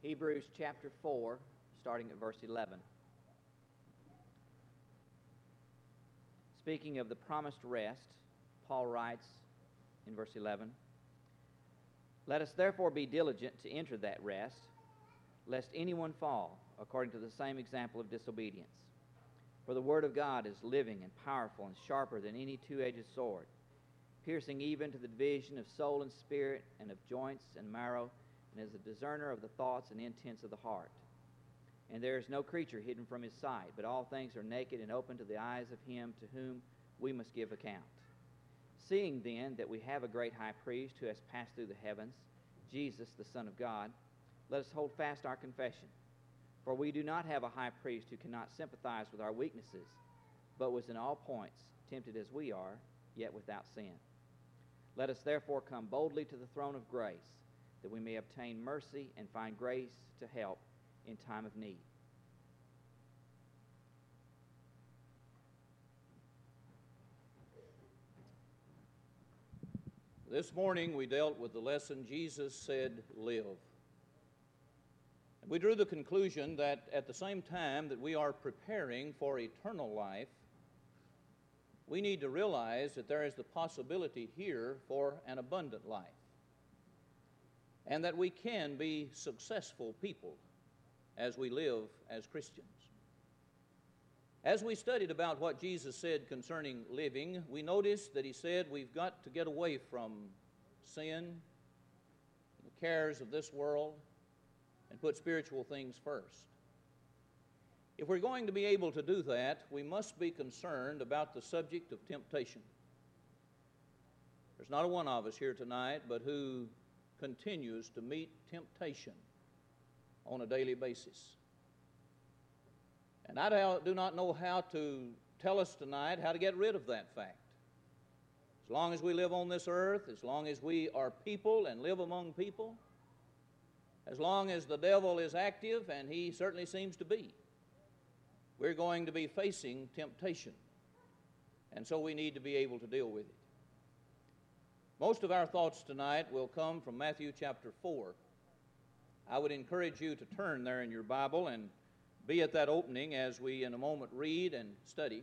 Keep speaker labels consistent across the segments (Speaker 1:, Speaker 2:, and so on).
Speaker 1: Hebrews chapter 4, starting at verse 11. Speaking of the promised rest, Paul writes in verse 11, "Let us therefore be diligent to enter that rest, lest anyone fall according to the same example of disobedience. For the word of God is living and powerful and sharper than any two-edged sword, piercing even to the division of soul and spirit and of joints and marrow, and is a discerner of the thoughts and intents of the heart. And there is no creature hidden from his sight, but all things are naked and open to the eyes of him to whom we must give account. Seeing then that we have a great high priest who has passed through the heavens, Jesus, the Son of God, let us hold fast our confession. For we do not have a high priest who cannot sympathize with our weaknesses, but was in all points tempted as we are, yet without sin. Let us therefore come boldly to the throne of grace, that we may obtain mercy and find grace to help in time of need."
Speaker 2: This morning we dealt with the lesson Jesus said, "Live." And we drew the conclusion that at the same time that we are preparing for eternal life, we need to realize that there is the possibility here for an abundant life, and that we can be successful people as we live as Christians. As we studied about what Jesus said concerning living, we noticed that he said we've got to get away from sin, the cares of this world, and put spiritual things first. If we're going to be able to do that, we must be concerned about the subject of temptation. There's not a one of us here tonight but who continues to meet temptation on a daily basis. And I do not know how to tell us tonight how to get rid of that fact. As long as we live on this earth, as long as we are people and live among people, as long as the devil is active, and he certainly seems to be, we're going to be facing temptation. And so we need to be able to deal with it. Most of our thoughts tonight will come from Matthew chapter 4. I would encourage you to turn there in your Bible and be at that opening as we in a moment read and study.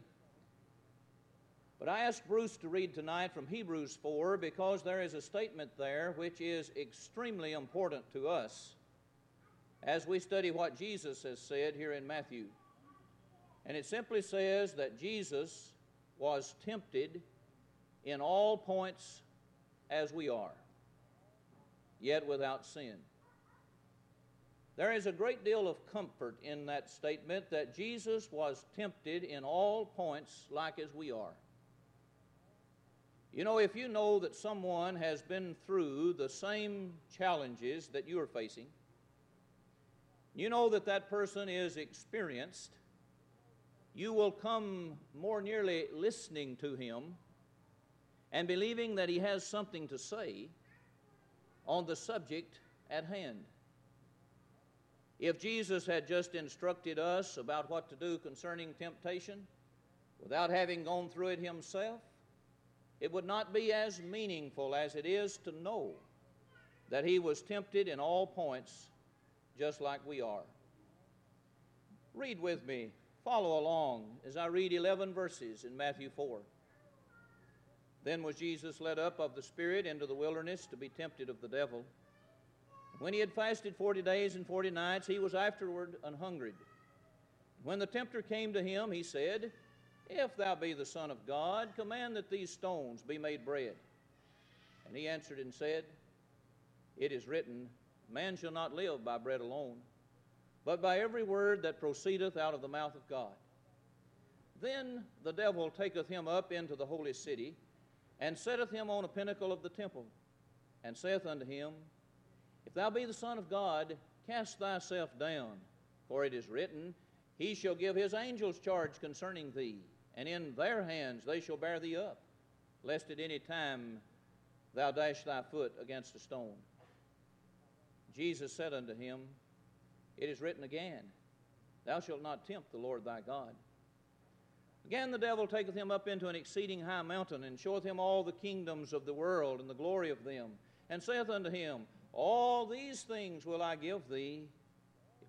Speaker 2: But I asked Bruce to read tonight from Hebrews 4 because there is a statement there which is extremely important to us as we study what Jesus has said here in Matthew. And it simply says that Jesus was tempted in all points as we are, yet without sin. There is a great deal of comfort in that statement that Jesus was tempted in all points like as we are. You know, if you know that someone has been through the same challenges that you are facing, you know that that person is experienced, you will come more nearly listening to him and believing that he has something to say on the subject at hand. If Jesus had just instructed us about what to do concerning temptation without having gone through it himself, it would not be as meaningful as it is to know that he was tempted in all points just like we are. Read with me, follow along as I read 11 verses in Matthew 4. "Then was Jesus led up of the Spirit into the wilderness to be tempted of the devil. When he had fasted 40 days and 40 nights, he was afterward an hungered. When the tempter came to him, he said, If thou be the Son of God, command that these stones be made bread. And he answered and said, It is written, Man shall not live by bread alone, but by every word that proceedeth out of the mouth of God. Then the devil taketh him up into the holy city, and setteth him on a pinnacle of the temple, and saith unto him, If thou be the Son of God, cast thyself down, for it is written, He shall give his angels charge concerning thee, and in their hands they shall bear thee up, lest at any time thou dash thy foot against a stone. Jesus said unto him, It is written again, Thou shalt not tempt the Lord thy God. Again the devil taketh him up into an exceeding high mountain, and showeth him all the kingdoms of the world and the glory of them, and saith unto him, All these things will I give thee,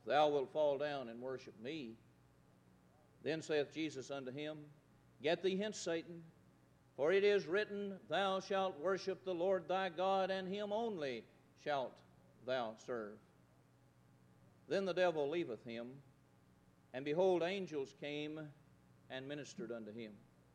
Speaker 2: thou wilt fall down and worship me. Then saith Jesus unto him, Get thee hence, Satan, for it is written, Thou shalt worship the Lord thy God, and him only shalt thou serve. Then the devil leaveth him, and behold, angels came and ministered unto him.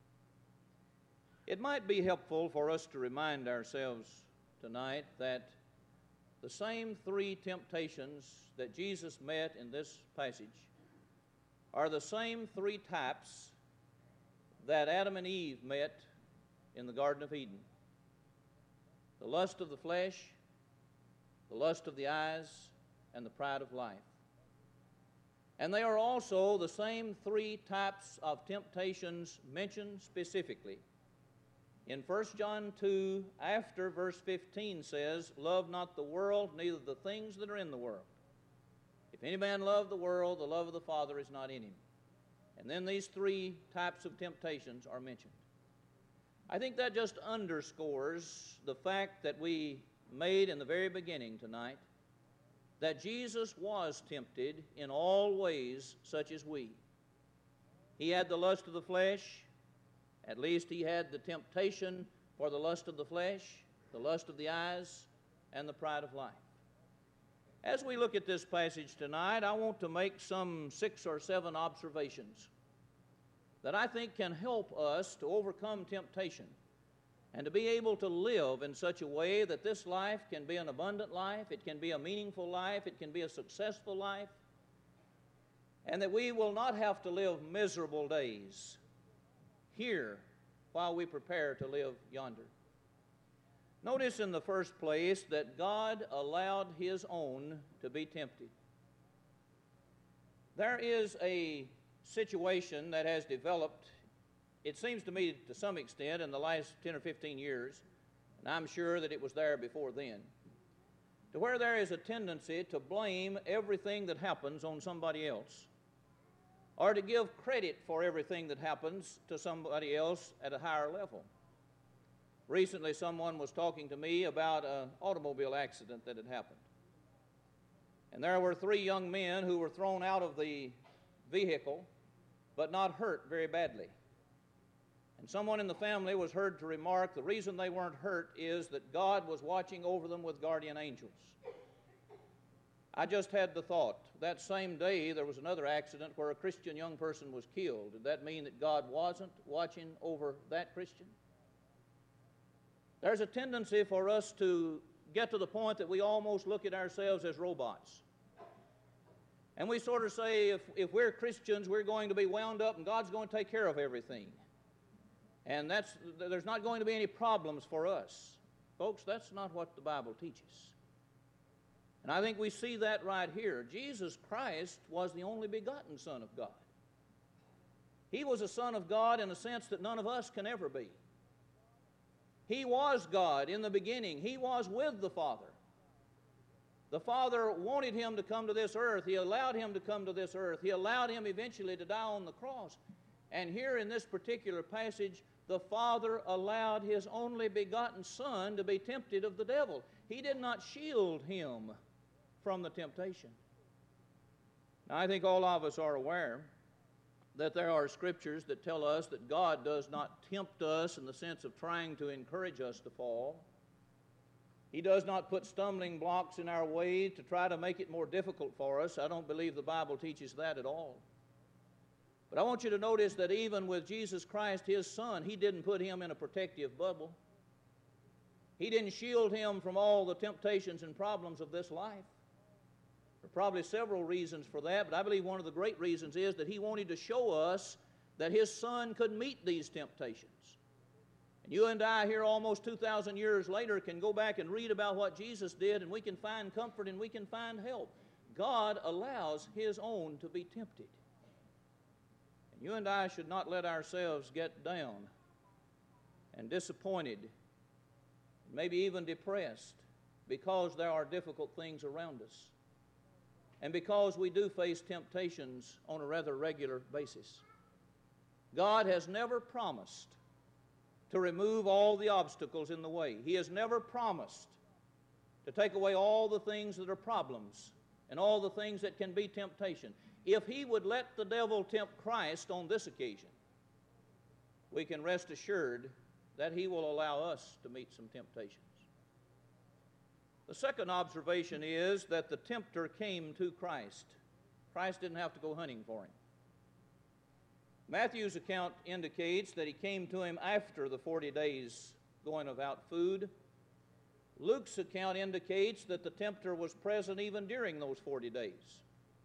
Speaker 2: It might be helpful for us to remind ourselves tonight that the same three temptations that Jesus met in this passage are the same three types that Adam and Eve met in the Garden of Eden. The lust of the flesh, the lust of the eyes, and the pride of life. And they are also the same three types of temptations mentioned specifically in 1 John 2, after verse 15 says, Love not the world, neither the things that are in the world. If any man love the world, the love of the Father is not in him. And then these three types of temptations are mentioned. I think that just underscores the fact that we made in the very beginning tonight, that Jesus was tempted in all ways such as we. He had the lust of the flesh. At least he had the temptation for the lust of the flesh, the lust of the eyes, and the pride of life. As we look at this passage tonight, I want to make some 6 or 7 observations that I think can help us to overcome temptation and to be able to live in such a way that this life can be an abundant life, it can be a meaningful life, it can be a successful life, and that we will not have to live miserable days here while we prepare to live yonder. Notice in the first place that God allowed His own to be tempted. There is a situation that has developed, it seems to me to some extent, in the last 10 or 15 years, and I'm sure that it was there before then, to where there is a tendency to blame everything that happens on somebody else, or to give credit for everything that happens to somebody else at a higher level. Recently, someone was talking to me about an automobile accident that had happened. And there were 3 young men who were thrown out of the vehicle, but not hurt very badly. And someone in the family was heard to remark the reason they weren't hurt is that God was watching over them with guardian angels. I just had the thought, that same day there was another accident where a Christian young person was killed. Did that mean that God wasn't watching over that Christian? There's a tendency for us to get to the point that we almost look at ourselves as robots. And we sort of say, if we're Christians, we're going to be wound up and God's going to take care of everything. And there's not going to be any problems for us. Folks, that's not what the Bible teaches. And I think we see that right here. Jesus Christ was the only begotten Son of God. He was a Son of God in a sense that none of us can ever be. He was God in the beginning. He was with the Father. The Father wanted Him to come to this earth. He allowed Him to come to this earth. He allowed Him eventually to die on the cross. And here in this particular passage, the Father allowed His only begotten Son to be tempted of the devil. He did not shield Him from the temptation. Now, I think all of us are aware that there are scriptures that tell us that God does not tempt us in the sense of trying to encourage us to fall. He does not put stumbling blocks in our way to try to make it more difficult for us. I don't believe the Bible teaches that at all. But I want you to notice that even with Jesus Christ, His Son, He didn't put Him in a protective bubble. He didn't shield Him from all the temptations and problems of this life. There are probably several reasons for that, but I believe one of the great reasons is that He wanted to show us that His Son could meet these temptations. And you and I here almost 2,000 years later can go back and read about what Jesus did, and we can find comfort and we can find help. God allows His own to be tempted. And you and I should not let ourselves get down and disappointed, maybe even depressed, because there are difficult things around us. And because we do face temptations on a rather regular basis. God has never promised to remove all the obstacles in the way. He has never promised to take away all the things that are problems and all the things that can be temptation. If he would let the devil tempt Christ on this occasion, we can rest assured that he will allow us to meet some temptations. The second observation is that the tempter came to Christ. Christ didn't have to go hunting for him. Matthew's account indicates that he came to him after the 40 days going without food. Luke's account indicates that the tempter was present even during those 40 days.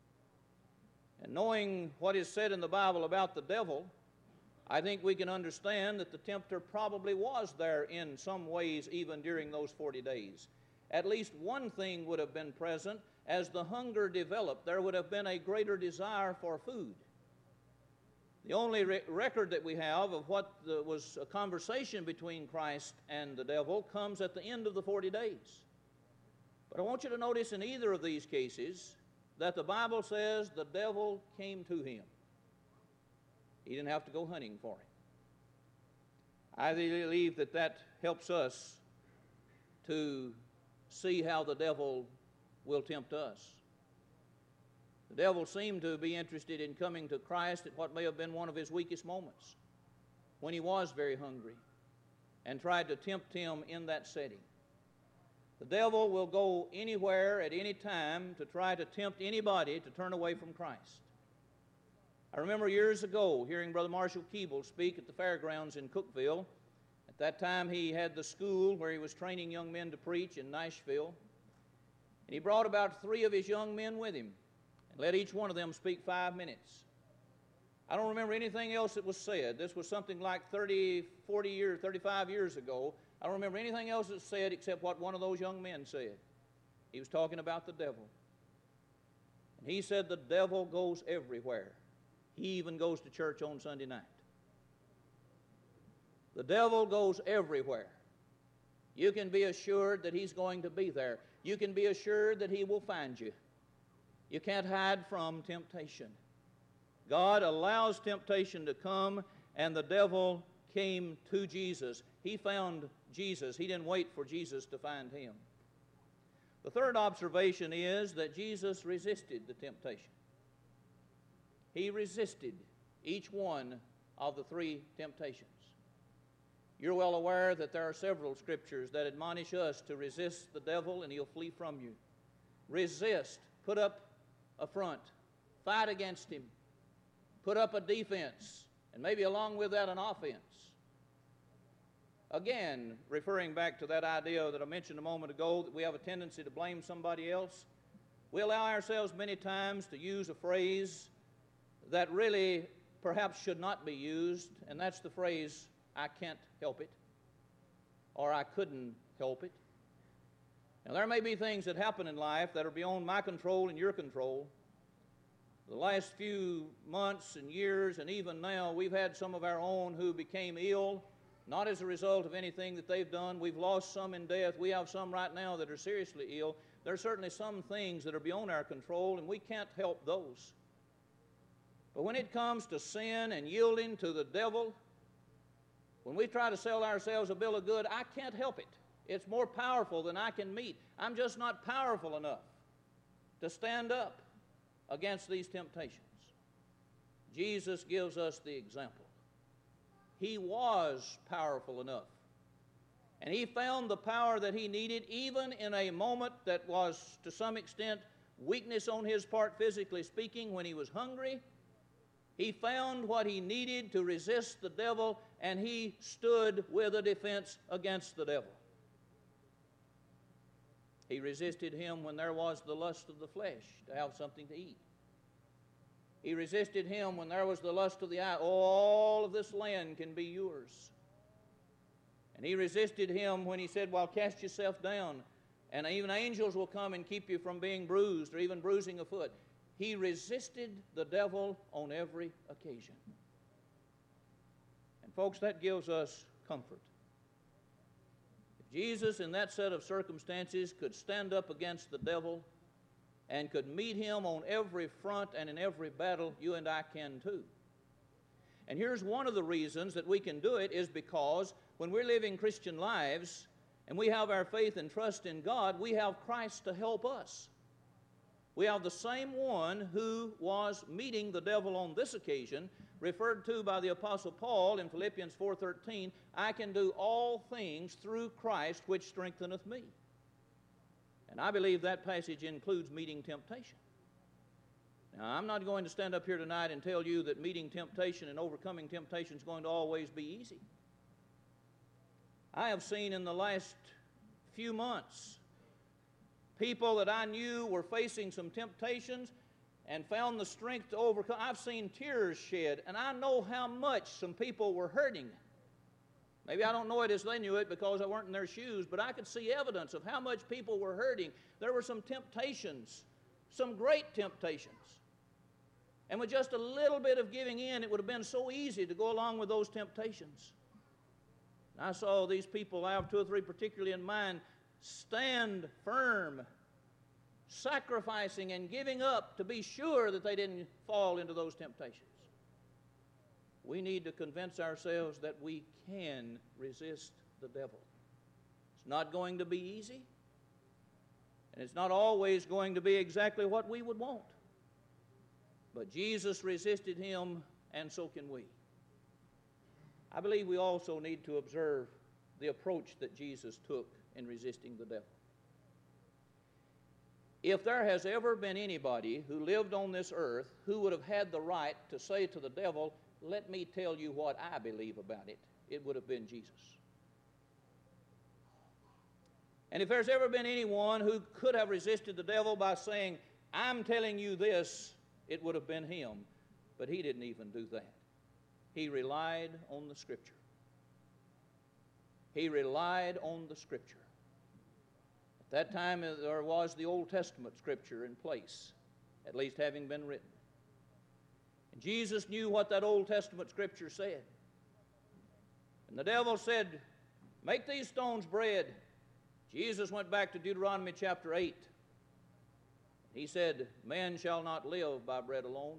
Speaker 2: And knowing what is said in the Bible about the devil, I think we can understand that the tempter probably was there in some ways even during those 40 days. At least one thing would have been present. As the hunger developed, there would have been a greater desire for food. The only record that we have of what was a conversation between Christ and the devil comes at the end of the 40 days. But I want you to notice in either of these cases that the Bible says the devil came to him. He didn't have to go hunting for him. I believe that that helps us to see how the devil will tempt us. The devil seemed to be interested in coming to Christ at what may have been one of his weakest moments, when he was very hungry, and tried to tempt him in that setting. The devil will go anywhere at any time to try to tempt anybody to turn away from Christ. I remember years ago hearing Brother Marshall Keeble speak at the fairgrounds in Cookeville. At that time he had the school where he was training young men to preach in Nashville. And he brought about 3 of his young men with him and let each one of them speak 5 minutes. I don't remember anything else that was said. This was something like 30, 40 years, 35 years ago. I don't remember anything else that was said except what one of those young men said. He was talking about the devil. And he said the devil goes everywhere. He even goes to church on Sunday night. The devil goes everywhere. You can be assured that he's going to be there. You can be assured that he will find you. You can't hide from temptation. God allows temptation to come, and the devil came to Jesus. He found Jesus. He didn't wait for Jesus to find him. The third observation is that Jesus resisted the temptation. He resisted each one of the 3 temptations. You're well aware that there are several scriptures that admonish us to resist the devil and he'll flee from you. Resist. Put up a front. Fight against him. Put up a defense. And maybe along with that an offense. Again, referring back to that idea that I mentioned a moment ago, that we have a tendency to blame somebody else, we allow ourselves many times to use a phrase that really perhaps should not be used, and that's the phrase, I can't help it, or I couldn't help it. Now, there may be things that happen in life that are beyond my control and your control. The last few months and years, and even now, we've had some of our own who became ill, not as a result of anything that they've done. We've lost some in death. We have some right now that are seriously ill. There are certainly some things that are beyond our control, and we can't help those. But when it comes to sin and yielding to the devil, when we try to sell ourselves a bill of good, I can't help it. It's more powerful than I can meet. I'm just not powerful enough to stand up against these temptations. Jesus gives us the example. He was powerful enough. And he found the power that he needed even in a moment that was to some extent weakness on his part, physically speaking, when he was hungry. He found what he needed to resist the devil, and he stood with a defense against the devil. He resisted him when there was the lust of the flesh to have something to eat. He resisted him when there was the lust of the eye. All of this land can be yours. And he resisted him when he said, well, cast yourself down, and even angels will come and keep you from being bruised or even bruising a foot. He resisted the devil on every occasion. And folks, that gives us comfort. If Jesus in that set of circumstances could stand up against the devil and could meet him on every front and in every battle, you and I can too. And here's one of the reasons that we can do it is because when we're living Christian lives and we have our faith and trust in God, we have Christ to help us. We have the same one who was meeting the devil on this occasion, referred to by the Apostle Paul in Philippians 4:13, I can do all things through Christ which strengtheneth me. And I believe that passage includes meeting temptation. Now, I'm not going to stand up here tonight and tell you that meeting temptation and overcoming temptation is going to always be easy. I have seen in the last few months people that I knew were facing some temptations and found the strength to overcome. I've seen tears shed, and I know how much some people were hurting. Maybe I don't know it as they knew it because I weren't in their shoes, but I could see evidence of how much people were hurting. There were some temptations, some great temptations. And with just a little bit of giving in, it would have been so easy to go along with those temptations. And I saw these people, I have two or three particularly in mind, stand firm, sacrificing and giving up to be sure that they didn't fall into those temptations. We need to convince ourselves that we can resist the devil. It's not going to be easy, and it's not always going to be exactly what we would want. But Jesus resisted him, and so can we. I believe we also need to observe the approach that Jesus took in resisting the devil. If there has ever been anybody who lived on this earth who would have had the right to say to the devil, let me tell you what I believe about it, it would have been Jesus. And if there's ever been anyone who could have resisted the devil by saying, I'm telling you this, it would have been him. But he didn't even do that. He relied on the Scripture. He relied on the Scripture. At that time, there was the Old Testament Scripture in place, at least having been written. And Jesus knew what that Old Testament Scripture said. And the devil said, make these stones bread. Jesus went back to Deuteronomy chapter 8. He said, man shall not live by bread alone.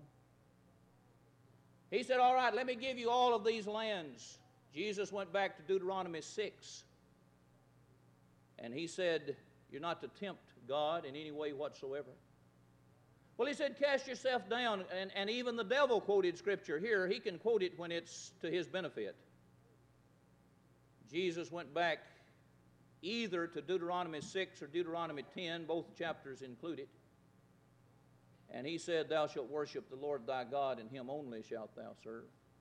Speaker 2: He said, all right, let me give you all of these lands. Jesus went back to Deuteronomy 6. And he said, you're not to tempt God in any way whatsoever. Well, he said, cast yourself down. And even the devil quoted Scripture here. He can quote it when it's to his benefit. Jesus went back either to Deuteronomy 6 or Deuteronomy 10, both chapters included. And he said, thou shalt worship the Lord thy God, and him only shalt thou serve.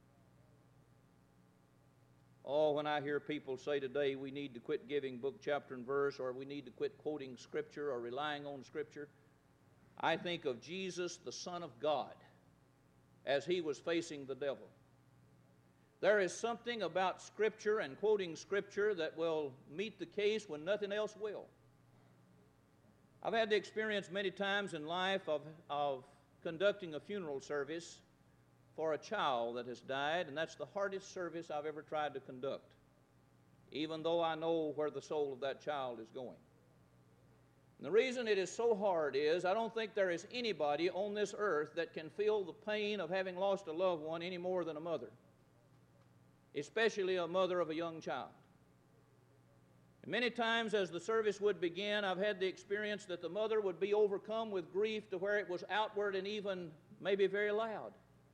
Speaker 2: Oh, when I hear people say today we need to quit giving book, chapter, and verse, or we need to quit quoting Scripture or relying on Scripture, I think of Jesus, the Son of God, as he was facing the devil. There is something about Scripture and quoting Scripture that will meet the case when nothing else will. I've had the experience many times in life of conducting a funeral service for a child that has died, and that's the hardest service I've ever tried to conduct, even though I know where the soul of that child is going. And the reason it is so hard is I don't think there is anybody on this earth that can feel the pain of having lost a loved one any more than a mother, especially a mother of a young child. And many times as the service would begin, I've had the experience that the mother would be overcome with grief to where it was outward and even maybe very loud.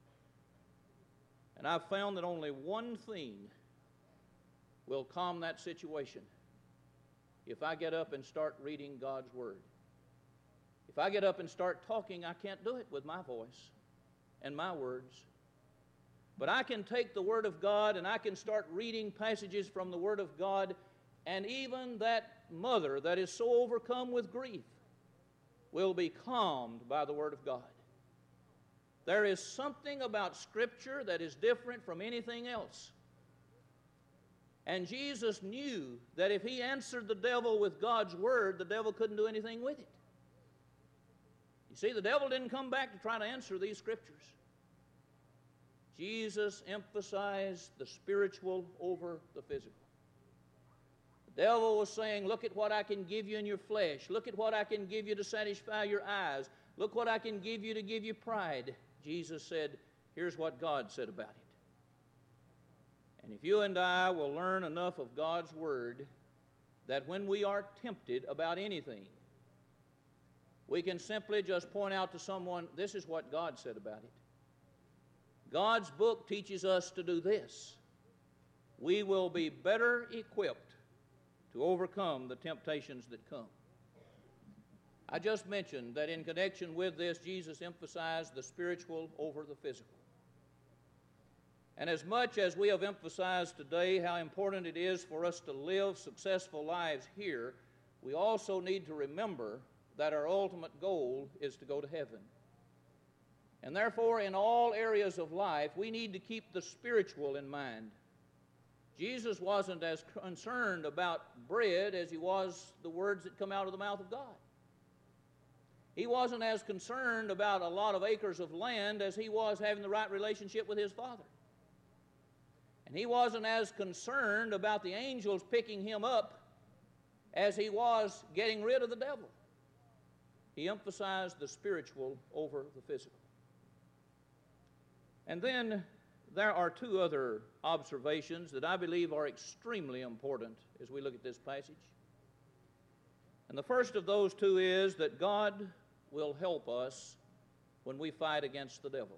Speaker 2: And I've found that only one thing will calm that situation. If I get up and start reading God's Word. If I get up and start talking, I can't do it with my voice and my words. But I can take the Word of God and I can start reading passages from the Word of God, and even that mother that is so overcome with grief will be calmed by the Word of God. There is something about Scripture that is different from anything else. And Jesus knew that if he answered the devil with God's Word, the devil couldn't do anything with it. You see, the devil didn't come back to try to answer these Scriptures. Jesus emphasized the spiritual over the physical. The devil was saying, look at what I can give you in your flesh. Look at what I can give you to satisfy your eyes. Look what I can give you to give you pride. Jesus said, here's what God said about it. And if you and I will learn enough of God's Word, that when we are tempted about anything, We can simply just point out to someone, this is what God said about it. God's book teaches us to do this. We will be better equipped to overcome the temptations that come. I just mentioned that in connection with this, Jesus emphasized the spiritual over the physical. And as much as we have emphasized today how important it is for us to live successful lives here, we also need to remember that our ultimate goal is to go to heaven. And therefore, in all areas of life, we need to keep the spiritual in mind. Jesus wasn't as concerned about bread as he was the words that come out of the mouth of God. He wasn't as concerned about a lot of acres of land as he was having the right relationship with his Father. And he wasn't as concerned about the angels picking him up as he was getting rid of the devil. He emphasized the spiritual over the physical. And then there are two other observations that I believe are extremely important as we look at this passage. And the first of those two is that God will help us when we fight against the devil.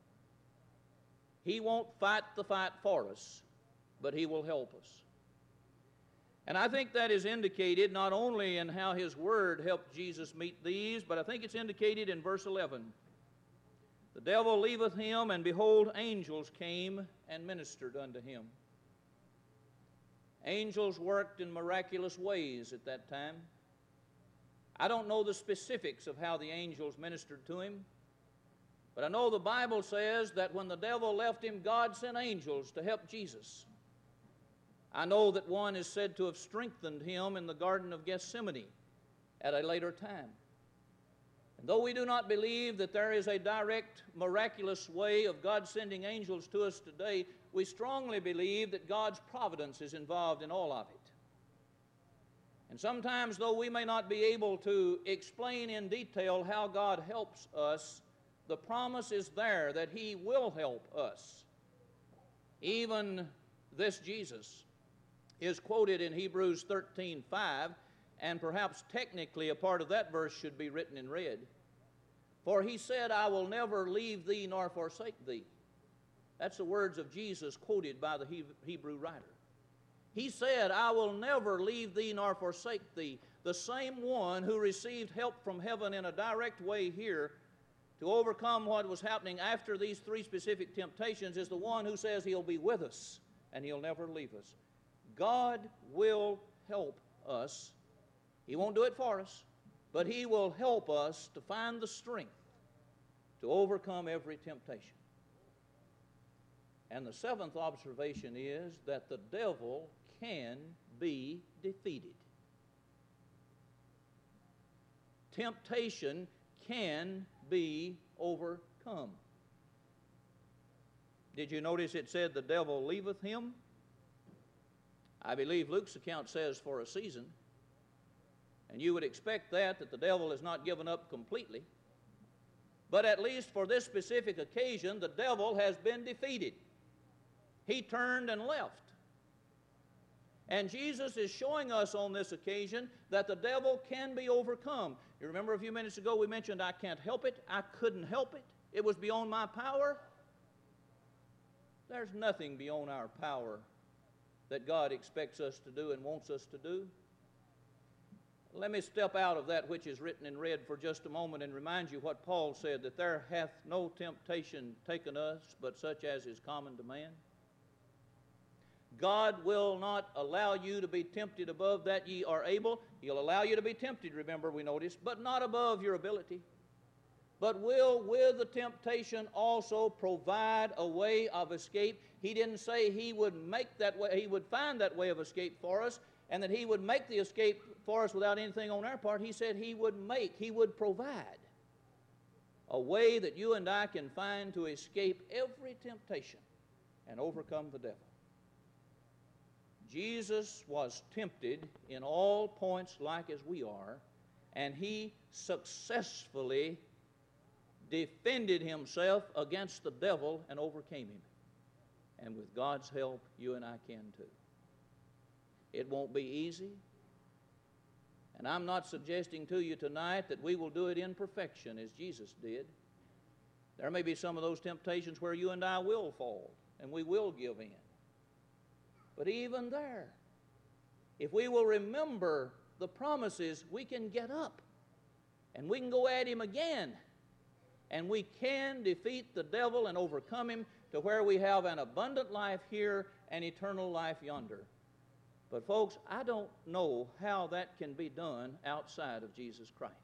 Speaker 2: He won't fight the fight for us, but he will help us. And I think that is indicated not only in how his word helped Jesus meet these, but I think it's indicated in verse 11. The devil leaveth him, and behold, angels came and ministered unto him. Angels worked in miraculous ways at that time. I don't know the specifics of how the angels ministered to him, but I know the Bible says that when the devil left him, God sent angels to help Jesus. I know that one is said to have strengthened him in the Garden of Gethsemane at a later time. And though we do not believe that there is a direct, miraculous way of God sending angels to us today, we strongly believe that God's providence is involved in all of it. And sometimes, though we may not be able to explain in detail how God helps us, the promise is there that he will help us. Even this Jesus is quoted in Hebrews 13:5, and perhaps technically a part of that verse should be written in red. For he said, I will never leave thee nor forsake thee. That's the words of Jesus quoted by the Hebrew writer. He said, I will never leave thee nor forsake thee. The same one who received help from heaven in a direct way here to overcome what was happening after these three specific temptations is the one who says he'll be with us and he'll never leave us. God will help us. He won't do it for us, but he will help us to find the strength to overcome every temptation. And the seventh observation is that the devil can be defeated. Temptation can be overcome. Did you notice it said the devil leaveth him? I believe Luke's account says for a season. And you would expect that the devil is not given up completely. But at least for this specific occasion, the devil has been defeated. He turned and left. And Jesus is showing us on this occasion that the devil can be overcome. You remember a few minutes ago we mentioned I can't help it. I couldn't help it. It was beyond my power. There's nothing beyond our power that God expects us to do and wants us to do. Let me step out of that which is written in red for just a moment and remind you what Paul said, that there hath no temptation taken us but such as is common to man. God will not allow you to be tempted above that ye are able. He'll allow you to be tempted, remember, we noticed, but not above your ability. But will, with the temptation, also provide a way of escape. He didn't say he would make that way, he would find that way of escape for us, and that he would make the escape for us without anything on our part. He said he would provide a way that you and I can find to escape every temptation and overcome the devil. Jesus was tempted in all points like as we are, and he successfully defended himself against the devil and overcame him. And with God's help, you and I can too. It won't be easy. And I'm not suggesting to you tonight that we will do it in perfection as Jesus did. There may be some of those temptations where you and I will fall, and we will give in. But even there, if we will remember the promises, we can get up, and we can go at him again, and we can defeat the devil and overcome him to where we have an abundant life here and eternal life yonder. But folks, I don't know how that can be done outside of Jesus Christ.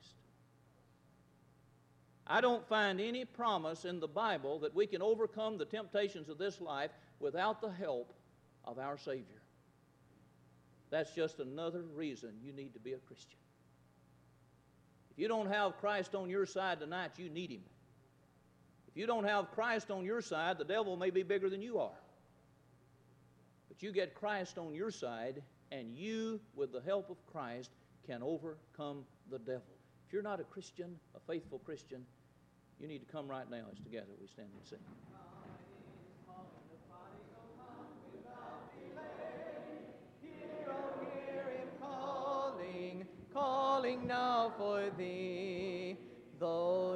Speaker 2: I don't find any promise in the Bible that we can overcome the temptations of this life without the help of our Savior. That's just another reason you need to be a Christian. If you don't have Christ on your side tonight, you need him. If you don't have Christ on your side, the devil may be bigger than you are. But you get Christ on your side, and you, with the help of Christ, can overcome the devil. If you're not a Christian, a faithful Christian, you need to come right now as together we stand and sing.
Speaker 3: Hear him calling now for thee. Though